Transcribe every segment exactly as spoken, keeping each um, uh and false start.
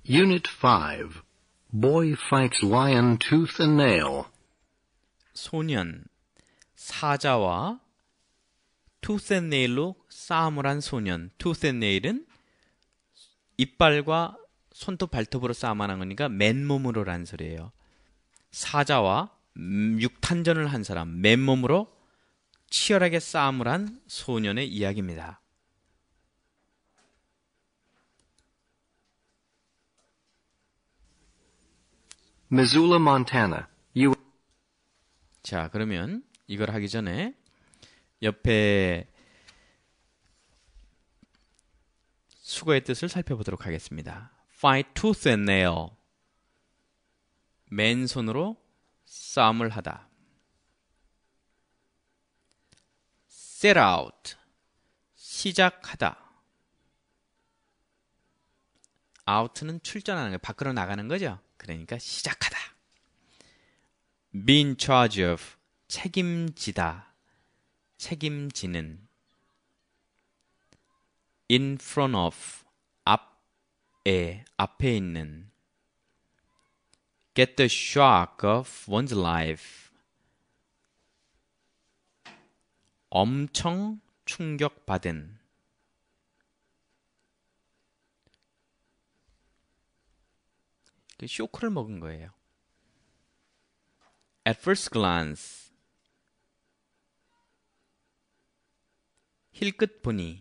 Unit five. Boy fights lion tooth and nail. 소년, 사자와 tooth and nail로 싸움을 한 소년. tooth and nail은 이빨과 손톱 발톱으로 싸움하는 거니까 맨몸으로라는 소리예요. 사자와 육탄전을 한 사람, 맨몸으로 치열하게 싸움을 한 소년의 이야기입니다. Missoula, Montana. U. 자, 그러면 이걸 하기 전에 옆에 수거의 뜻을 살펴보도록 하겠습니다. Fight tooth and nail. 맨손으로 싸움을 하다. Set out. 시작하다. out는 출전하는 거예요. 밖으로 나가는 거죠. 그러니까 시작하다. Be in charge of. 책임지다. 책임지는. In front of. 앞에, 앞에 있는. Get the shock of one's life. 엄청 충격받은. 쇼크를 먹은 거예요. At first glance. 힐끗 보니.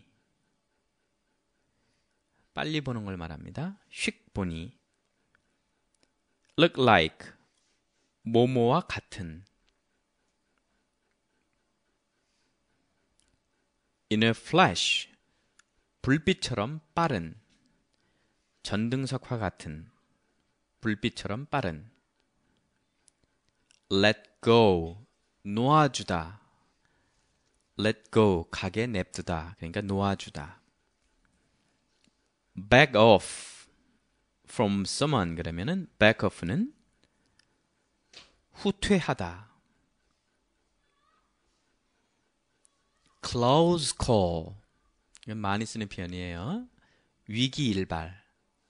빨리 보는 걸 말합니다. 휙 보니. Look like. 뭐뭐와 같은. In a flash. 불빛처럼 빠른. 전등석화 같은. 불빛처럼 빠른. Let go. 놓아주다. Let go. 가게 냅두다. 그러니까 놓아주다. Back off. From someone. 그러면은 back off는 후퇴하다. Close call. 이건 많이 쓰는 표현이에요. 위기일발.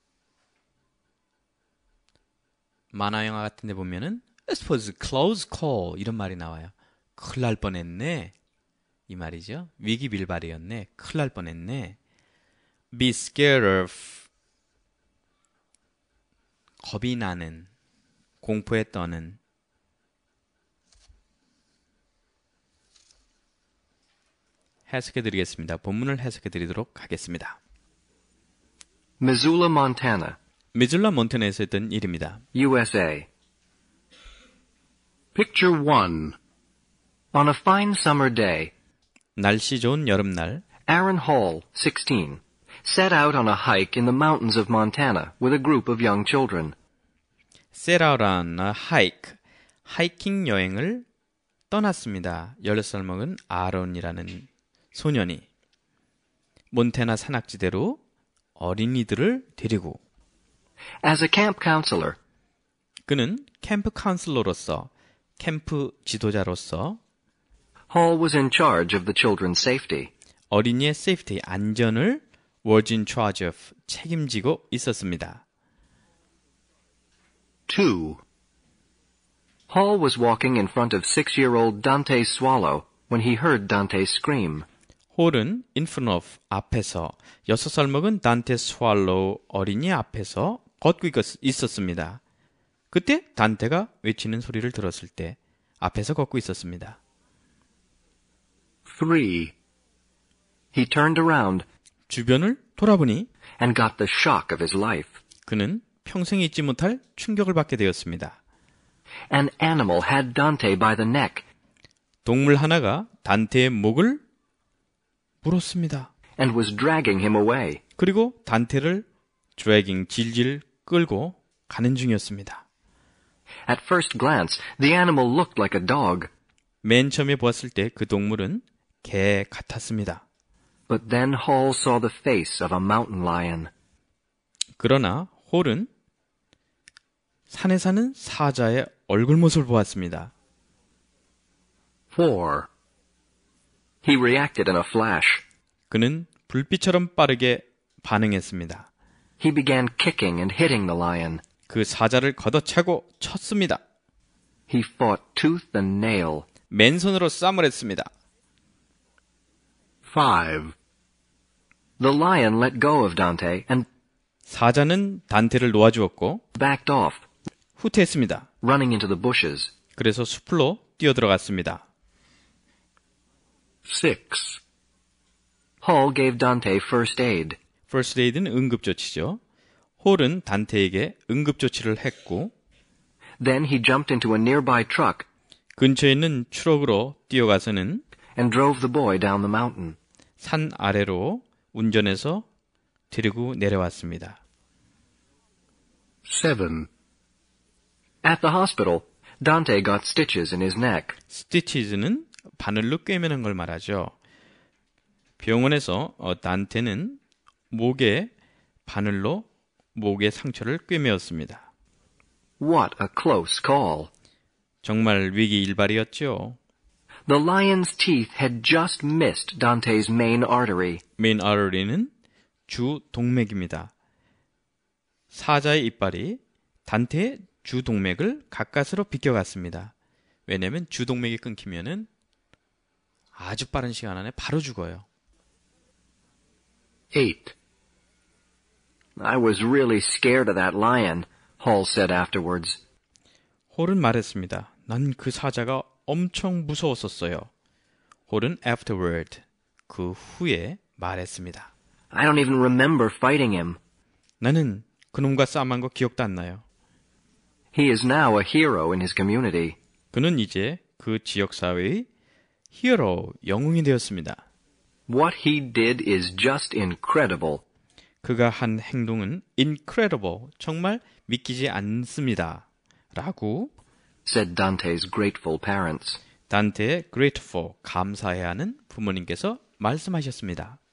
만화 영화 같은 데 보면은 This was a close call 이런 말이 나와요. 큰일 날 뻔했네. 이 말이죠. 위기빌발이었네. 큰일 날 뻔했네. Be scared of. 겁이 나는. 공포에 떠는. 해석해 드리겠습니다. 본문을 해석해 드리도록 하겠습니다. Missoula, Montana. 미즐라 몬타나에서 했던 일입니다. U S A. Picture one. On a fine summer day, 날씨 좋은 여름날 Aaron Hall, sixteen, set out on a hike in the mountains of Montana with a group of young children. set out on a hike, 하이킹 여행을 떠났습니다. 열여섯 살 먹은 아론이라는 소년이 몬태나 산악지대로 어린이들을 데리고 As a camp counselor, 그는 캠프 카운슬러로서 캠프 지도자로서 Hall was in charge of the children's safety. 어린이의 세이프티, 안전을 was in charge of, 책임지고 있었습니다. Two. Hall was walking in front of six-year-old Dante's swallow when he heard Dante scream. 홀은 in front of, 앞에서, 여섯 살 먹은 단테 스왈로우 어린이 앞에서 걷고 있었습니다. 그때 단테가 외치는 소리를 들었을 때 앞에서 걷고 있었습니다. Three. He turned around 주변을 돌아보니 and got the shock of his life. 그는 평생 잊지 못할 충격을 받게 되었습니다. An animal had Dante by the neck 동물 하나가 단테의 목을 물었습니다. and was dragging him away. 그리고 단테를 dragging, 질질 끌고 가는 중이었습니다. At first glance, the animal looked like a dog. 맨 처음에 보았을 때 그 동물은 개 같았습니다. But then Hall saw the face of a mountain lion. 그러나 홀은 산에 사는 사자의 얼굴 모습을 보았습니다. Four. He reacted in a flash. 그는 불빛처럼 빠르게 반응했습니다. He began kicking and hitting the lion. 그 사자를 걷어차고 쳤습니다. He fought tooth and nail. 맨손으로 싸움을 했습니다. five, The lion let go of Dante and 사자는 단테를 놓아주었고 backed off, 후퇴했습니다. running into the bushes. 그래서 숲으로 뛰어들어갔습니다. six, Hall gave Dante first aid. First aid는 응급조치죠. 홀은 단테에게 응급조치를 했고 Then he jumped into a nearby truck 근처에 있는 트럭으로 뛰어가서는 and drove the boy down the mountain. 산 아래로 운전해서 데리고 내려왔습니다. seven, At the hospital, Dante got stitches in his neck. 스티치즈는 바늘로 꿰매는 걸 말하죠. 병원에서 어, 단테는 목에 바늘로 목에 상처를 꿰매었습니다. What a close call. 정말 위기일발이었죠. The lion's teeth had just missed Dante's main artery. 메인 아터리는 주 동맥입니다. 사자의 이빨이 단테의 주 동맥을 가까스로 비껴갔습니다. 왜냐하면 주 동맥이 끊기면은 아주 빠른 시간 안에 바로 죽어요. eight, I was really scared of that lion, Hall said afterwards. 홀은 말했습니다. 난 그 사자가 엄청 무서웠었어요. 홀은 afterward, 그 후에 말했습니다. I don't even remember fighting him. 나는 그놈과 싸움한 거 기억도 안 나요. He is now a hero in his community. 그는 이제 그 지역사회의 히어로, 영웅이 되었습니다. What he did is just incredible. 그가 한 행동은 incredible, 정말 믿기지 않습니다. 라고 said Dante's grateful parents. 단테의 grateful, 감사해야 하는 부모님께서 말씀하셨습니다.